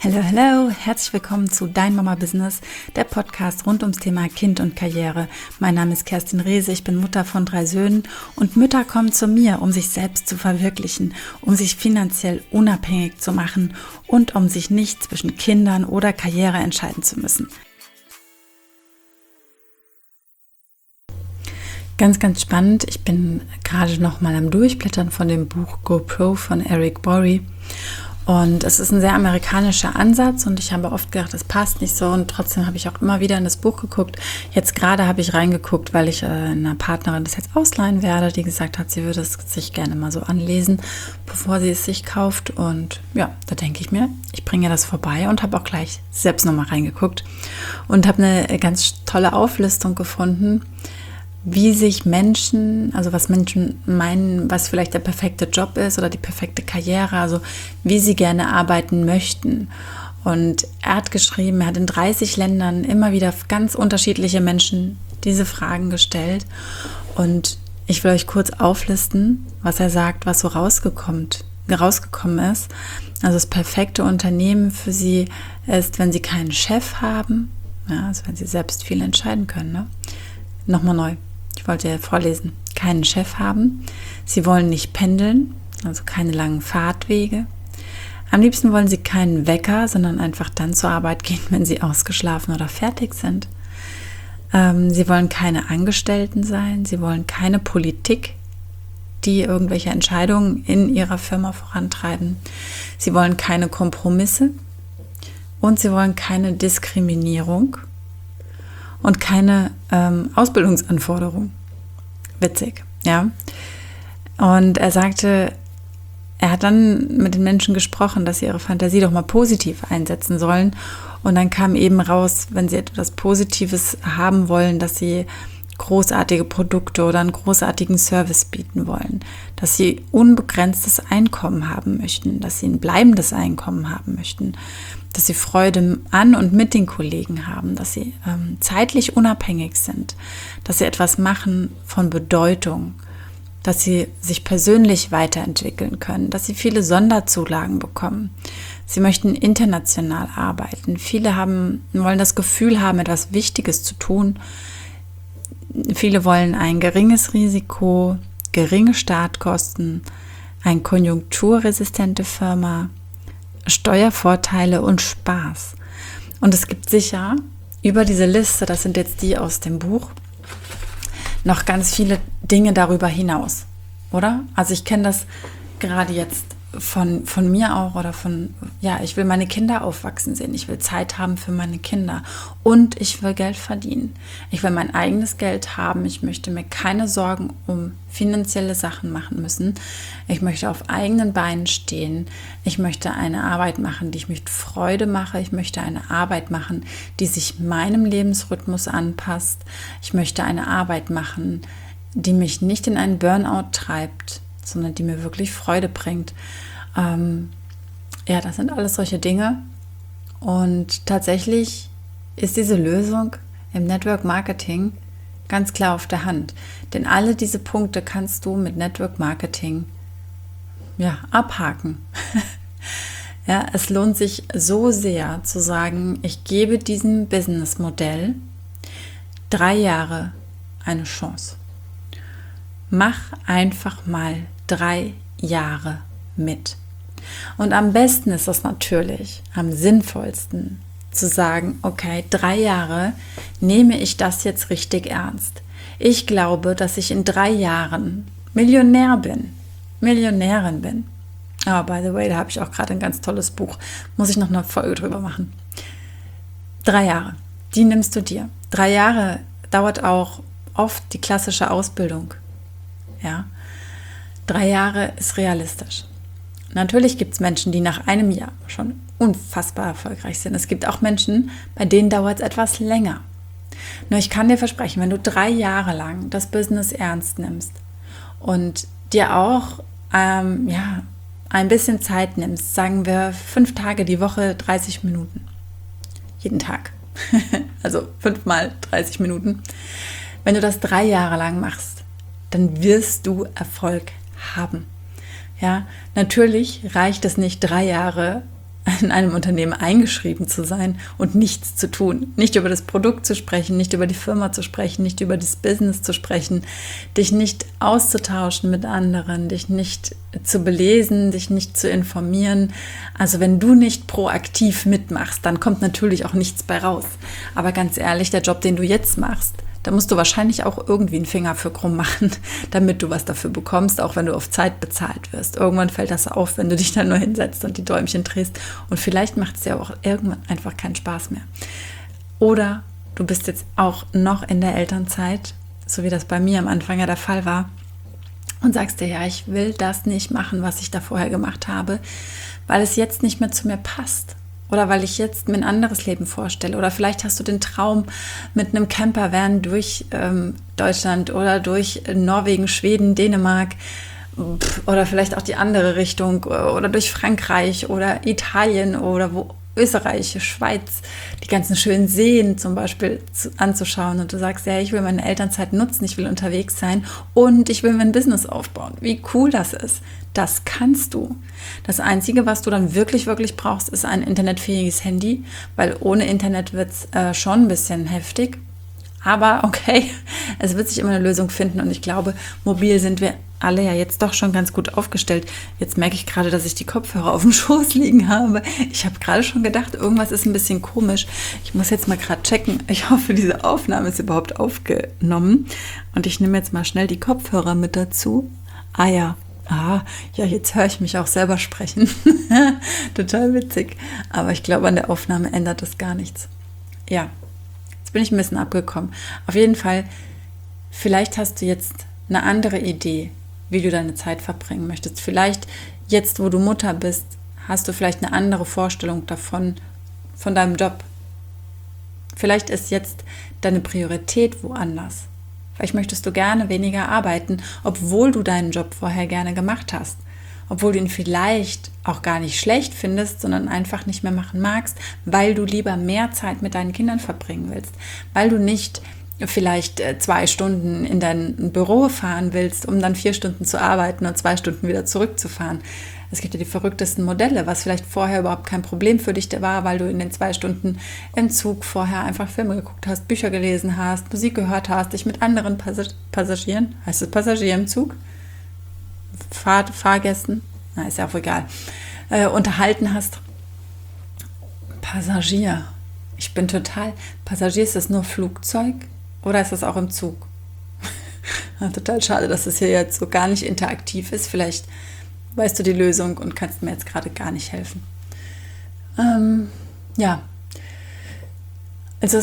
Hallo, hallo, herzlich willkommen zu Dein Mama Business, der Podcast rund ums Thema Kind und Karriere. Mein Name ist Kerstin Rehse, ich bin Mutter von 3 Söhnen und Mütter kommen zu mir, um sich selbst zu verwirklichen, um sich finanziell unabhängig zu machen und um sich nicht zwischen Kindern oder Karriere entscheiden zu müssen. Ganz, ganz spannend. Ich bin gerade noch mal am Durchblättern von dem Buch Go Pro von Eric Worre. Und es ist ein sehr amerikanischer Ansatz und ich habe oft gedacht, das passt nicht so und trotzdem habe ich auch immer wieder in das Buch geguckt. Jetzt gerade habe ich reingeguckt, weil ich einer Partnerin das jetzt ausleihen werde, die gesagt hat, sie würde es sich gerne mal so anlesen, bevor sie es sich kauft. Und ja, da denke ich mir, ich bringe das vorbei und habe auch gleich selbst nochmal reingeguckt und habe eine ganz tolle Auflistung gefunden, wie sich Menschen, also was Menschen meinen, was vielleicht der perfekte Job ist oder die perfekte Karriere, also wie sie gerne arbeiten möchten. Und er hat geschrieben, er hat in 30 Ländern immer wieder ganz unterschiedliche Menschen diese Fragen gestellt. Und ich will euch kurz auflisten, was er sagt, was so rausgekommen ist. Also das perfekte Unternehmen für sie ist, wenn sie keinen Chef haben, ja, also wenn sie selbst viel entscheiden können. Ne? Nochmal neu. Ich wollte ja vorlesen, keinen Chef haben. Sie wollen nicht pendeln, also keine langen Fahrtwege. Am liebsten wollen sie keinen Wecker, sondern einfach dann zur Arbeit gehen, wenn sie ausgeschlafen oder fertig sind. Sie wollen keine Angestellten sein. Sie wollen keine Politik, die irgendwelche Entscheidungen in ihrer Firma vorantreiben. Sie wollen keine Kompromisse und sie wollen keine Diskriminierung. Und keine Ausbildungsanforderung. Witzig, ja. Und er sagte, er hat dann mit den Menschen gesprochen, dass sie ihre Fantasie doch mal positiv einsetzen sollen. Und dann kam eben raus, wenn sie etwas Positives haben wollen, dass sie großartige Produkte oder einen großartigen Service bieten wollen, dass sie unbegrenztes Einkommen haben möchten, dass sie ein bleibendes Einkommen haben möchten, dass sie Freude an und mit den Kollegen haben, dass sie zeitlich unabhängig sind, dass sie etwas machen von Bedeutung, dass sie sich persönlich weiterentwickeln können, dass sie viele Sonderzulagen bekommen. Sie möchten international arbeiten. Viele wollen das Gefühl haben, etwas Wichtiges zu tun. Viele wollen ein geringes Risiko, geringe Startkosten, eine konjunkturresistente Firma, Steuervorteile und Spaß. Und es gibt sicher über diese Liste, das sind jetzt die aus dem Buch, noch ganz viele Dinge darüber hinaus, oder? Also ich kenne das gerade jetzt von mir auch oder ich will meine Kinder aufwachsen sehen, ich will Zeit haben für meine Kinder und ich will Geld verdienen. Ich will mein eigenes Geld haben, ich möchte mir keine Sorgen um finanzielle Sachen machen müssen. Ich möchte auf eigenen Beinen stehen. Ich möchte eine Arbeit machen, die ich mit Freude mache. Ich möchte eine Arbeit machen, die sich meinem Lebensrhythmus anpasst. Ich möchte eine Arbeit machen, die mich nicht in einen Burnout treibt, sondern die mir wirklich Freude bringt. Das sind alles solche Dinge. Und tatsächlich ist diese Lösung im Network Marketing ganz klar auf der Hand. Denn alle diese Punkte kannst du mit Network Marketing abhaken. Es lohnt sich so sehr zu sagen, ich gebe diesem Businessmodell 3 Jahre eine Chance. Mach einfach mal 3 Jahre mit. Und am besten ist das natürlich, am sinnvollsten zu sagen, okay, 3 Jahre nehme ich das jetzt richtig ernst. Ich glaube, dass ich in 3 Jahren Millionärin bin. Oh, by the way, da habe ich auch gerade ein ganz tolles Buch. Muss ich noch eine Folge drüber machen. 3 Jahre, die nimmst du dir. 3 Jahre dauert auch oft die klassische Ausbildung. Ja, 3 Jahre ist realistisch. Natürlich gibt es Menschen, die nach einem Jahr schon unfassbar erfolgreich sind. Es gibt auch Menschen, bei denen dauert es etwas länger. Nur ich kann dir versprechen, wenn du 3 Jahre lang das Business ernst nimmst und dir auch ein bisschen Zeit nimmst, sagen wir 5 Tage die Woche 30 Minuten, jeden Tag, also 5 mal 30 Minuten. Wenn du das 3 Jahre lang machst, dann wirst du Erfolg haben. Ja, natürlich reicht es nicht 3 Jahre in einem Unternehmen eingeschrieben zu sein und nichts zu tun. Nicht über das Produkt zu sprechen, nicht über die Firma zu sprechen, nicht über das Business zu sprechen, dich nicht auszutauschen mit anderen, dich nicht zu belesen, dich nicht zu informieren. Also wenn du nicht proaktiv mitmachst, dann kommt natürlich auch nichts bei raus. Aber ganz ehrlich, der Job, den du jetzt machst, da musst du wahrscheinlich auch irgendwie einen Finger für krumm machen, damit du was dafür bekommst, auch wenn du auf Zeit bezahlt wirst. Irgendwann fällt das auf, wenn du dich dann nur hinsetzt und die Däumchen drehst. Und vielleicht macht es dir auch irgendwann einfach keinen Spaß mehr. Oder du bist jetzt auch noch in der Elternzeit, so wie das bei mir am Anfang ja der Fall war, und sagst dir, ja, ich will das nicht machen, was ich da vorher gemacht habe, weil es jetzt nicht mehr zu mir passt. Oder weil ich jetzt mir ein anderes Leben vorstelle. Oder vielleicht hast du den Traum, mit einem Campervan durch Deutschland oder durch Norwegen, Schweden, Dänemark oder vielleicht auch die andere Richtung oder durch Frankreich oder Italien oder Österreich, Schweiz, die ganzen schönen Seen zum Beispiel anzuschauen. Und du sagst, ja, ich will meine Elternzeit nutzen, ich will unterwegs sein und ich will mein Business aufbauen. Wie cool das ist. Das kannst du. Das Einzige, was du dann wirklich, wirklich brauchst, ist ein internetfähiges Handy, weil ohne Internet wird es schon ein bisschen heftig. Aber okay, es wird sich immer eine Lösung finden und ich glaube, mobil sind wir alle ja jetzt doch schon ganz gut aufgestellt. Jetzt merke ich gerade, dass ich die Kopfhörer auf dem Schoß liegen habe. Ich habe gerade schon gedacht, irgendwas ist ein bisschen komisch. Ich muss jetzt mal gerade checken. Ich hoffe, diese Aufnahme ist überhaupt aufgenommen. Und ich nehme jetzt mal schnell die Kopfhörer mit dazu. Ja, jetzt höre ich mich auch selber sprechen. Total witzig. Aber ich glaube, an der Aufnahme ändert das gar nichts. Ja, jetzt bin ich ein bisschen abgekommen. Auf jeden Fall, vielleicht hast du jetzt eine andere Idee, wie du deine Zeit verbringen möchtest. Vielleicht jetzt, wo du Mutter bist, hast du vielleicht eine andere Vorstellung davon, von deinem Job. Vielleicht ist jetzt deine Priorität woanders. Vielleicht möchtest du gerne weniger arbeiten, obwohl du deinen Job vorher gerne gemacht hast. Obwohl du ihn vielleicht auch gar nicht schlecht findest, sondern einfach nicht mehr machen magst, weil du lieber mehr Zeit mit deinen Kindern verbringen willst. Weil du nicht vielleicht 2 Stunden in dein Büro fahren willst, um dann 4 Stunden zu arbeiten und 2 Stunden wieder zurückzufahren. Es gibt ja die verrücktesten Modelle, was vielleicht vorher überhaupt kein Problem für dich war, weil du in den 2 Stunden im Zug vorher einfach Filme geguckt hast, Bücher gelesen hast, Musik gehört hast, dich mit anderen Passagieren, heißt es Passagier im Zug? Fahrgästen? Na, ist ja auch egal. Unterhalten hast. Passagier. Ich bin total... Passagier, ist das nur Flugzeug? Oder ist das auch im Zug? Total schade, dass das hier jetzt so gar nicht interaktiv ist. Vielleicht weißt du die Lösung und kannst mir jetzt gerade gar nicht helfen. Ja. Also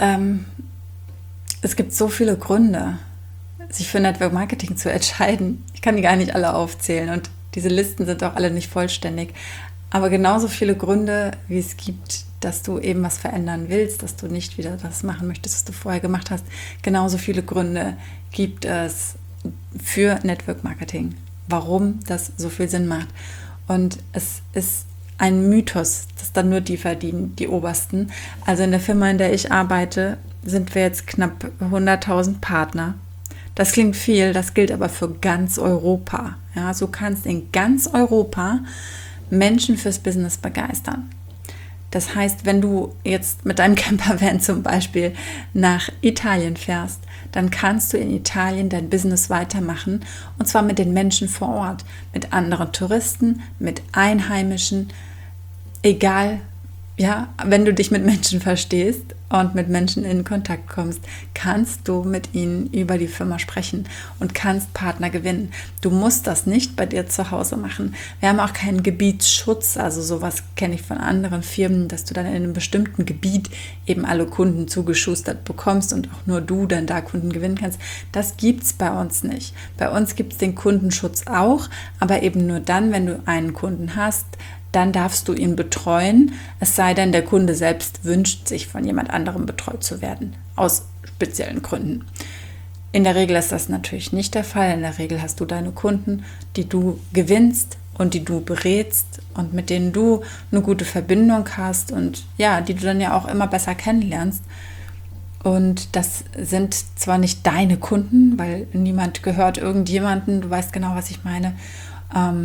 es gibt so viele Gründe, sich für Network Marketing zu entscheiden. Ich kann die gar nicht alle aufzählen und diese Listen sind auch alle nicht vollständig. Aber genauso viele Gründe, wie es gibt, dass du eben was verändern willst, dass du nicht wieder das machen möchtest, was du vorher gemacht hast. Genauso viele Gründe gibt es für Network Marketing, warum das so viel Sinn macht. Und es ist ein Mythos, dass dann nur die verdienen, die Obersten. Also in der Firma, in der ich arbeite, sind wir jetzt knapp 100.000 Partner. Das klingt viel, das gilt aber für ganz Europa. Ja, also du kannst in ganz Europa Menschen fürs Business begeistern. Das heißt, wenn du jetzt mit deinem Campervan zum Beispiel nach Italien fährst, dann kannst du in Italien dein Business weitermachen und zwar mit den Menschen vor Ort, mit anderen Touristen, mit Einheimischen, egal, ja, wenn du dich mit Menschen verstehst und mit Menschen in Kontakt kommst, kannst du mit ihnen über die Firma sprechen und kannst Partner gewinnen. Du musst das nicht bei dir zu Hause machen. Wir haben auch keinen Gebietsschutz, also sowas kenne ich von anderen Firmen, dass du dann in einem bestimmten Gebiet eben alle Kunden zugeschustert bekommst und auch nur du dann da Kunden gewinnen kannst. Das gibt es bei uns nicht. Bei uns gibt es den Kundenschutz auch, aber eben nur dann, wenn du einen Kunden hast, dann darfst du ihn betreuen, es sei denn, der Kunde selbst wünscht sich von jemand anderem betreut zu werden, aus speziellen Gründen. In der Regel ist das natürlich nicht der Fall. In der Regel hast du deine Kunden, die du gewinnst und die du berätst und mit denen du eine gute Verbindung hast und ja, die du dann ja auch immer besser kennenlernst. Und das sind zwar nicht deine Kunden, weil niemand gehört irgendjemandem, du weißt genau, was ich meine,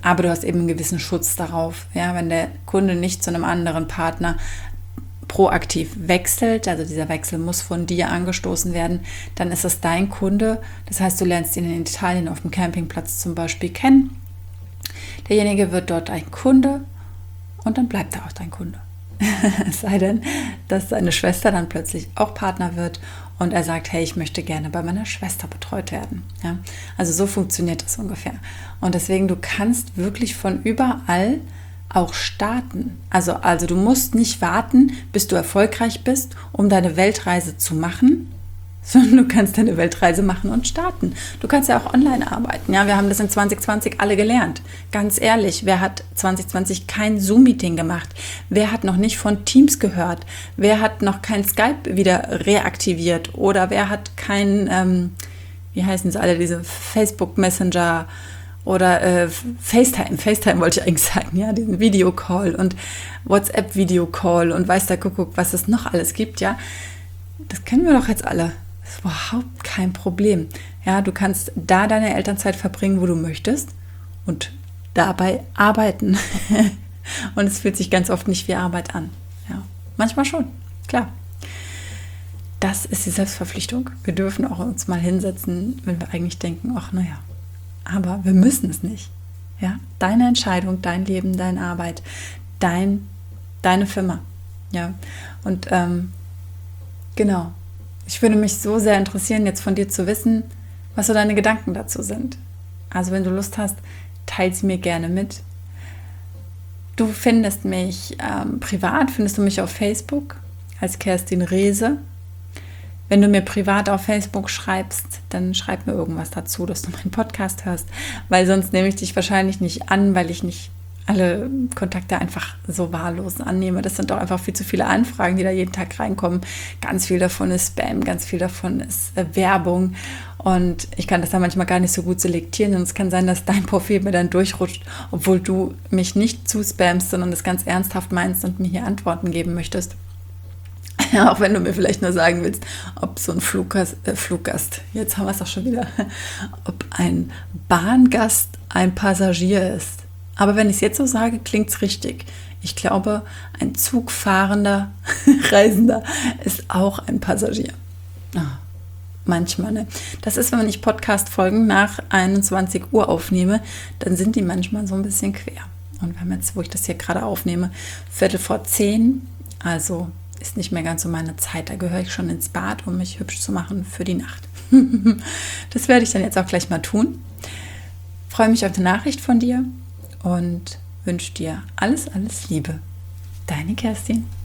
aber du hast eben einen gewissen Schutz darauf. Ja, wenn der Kunde nicht zu einem anderen Partner proaktiv wechselt, also dieser Wechsel muss von dir angestoßen werden, dann ist es dein Kunde. Das heißt, du lernst ihn in Italien auf dem Campingplatz zum Beispiel kennen. Derjenige wird dort ein Kunde und dann bleibt er auch dein Kunde. Es sei denn, dass seine Schwester dann plötzlich auch Partner wird und er sagt, hey, ich möchte gerne bei meiner Schwester betreut werden. Ja? Also so funktioniert das ungefähr. Und deswegen, du kannst wirklich von überall auch starten. Also du musst nicht warten, bis du erfolgreich bist, um deine Weltreise zu machen, sondern du kannst deine Weltreise machen und starten. Du kannst ja auch online arbeiten. Ja, wir haben das in 2020 alle gelernt. Ganz ehrlich, wer hat 2020 kein Zoom-Meeting gemacht? Wer hat noch nicht von Teams gehört? Wer hat noch kein Skype wieder reaktiviert? Oder wer hat kein, wie heißen sie alle, diese Facebook Messenger oder FaceTime wollte ich eigentlich sagen, ja, diesen Videocall und WhatsApp-Videocall und weiß der Kuckuck, was es noch alles gibt, ja. Das kennen wir doch jetzt alle. Das ist überhaupt kein Problem. Ja, du kannst da deine Elternzeit verbringen, wo du möchtest und dabei arbeiten. Und es fühlt sich ganz oft nicht wie Arbeit an. Ja, manchmal schon, klar. Das ist die Selbstverpflichtung. Wir dürfen auch uns mal hinsetzen, wenn wir eigentlich denken, ach naja, aber wir müssen es nicht. Ja, deine Entscheidung, dein Leben, deine Arbeit, deine Firma. Ja, und genau. Ich würde mich so sehr interessieren, jetzt von dir zu wissen, was so deine Gedanken dazu sind. Also wenn du Lust hast, teile sie mir gerne mit. Du findest mich privat, findest du mich auf Facebook als Kerstin Reese. Wenn du mir privat auf Facebook schreibst, dann schreib mir irgendwas dazu, dass du meinen Podcast hörst, weil sonst nehme ich dich wahrscheinlich nicht an, weil ich nicht alle Kontakte einfach so wahllos annehme. Das sind doch einfach viel zu viele Anfragen, die da jeden Tag reinkommen. Ganz viel davon ist Spam, ganz viel davon ist Werbung und ich kann das dann manchmal gar nicht so gut selektieren und es kann sein, dass dein Profil mir dann durchrutscht, obwohl du mich nicht zuspammst, sondern das ganz ernsthaft meinst und mir hier Antworten geben möchtest. Auch wenn du mir vielleicht nur sagen willst, ob so ein Fluggast, jetzt haben wir es doch schon wieder, ob ein Bahngast ein Passagier ist. Aber wenn ich es jetzt so sage, klingt es richtig. Ich glaube, ein zugfahrender Reisender ist auch ein Passagier. Manchmal, ne? Das ist, wenn ich Podcast-Folgen nach 21 Uhr aufnehme, dann sind die manchmal so ein bisschen quer. Und wir haben jetzt, wo ich das hier gerade aufnehme, 10:15, also ist nicht mehr ganz so meine Zeit. Da gehöre ich schon ins Bad, um mich hübsch zu machen für die Nacht. Das werde ich dann jetzt auch gleich mal tun. Freue mich auf die Nachricht von dir und wünsche dir alles, alles Liebe. Deine Kerstin.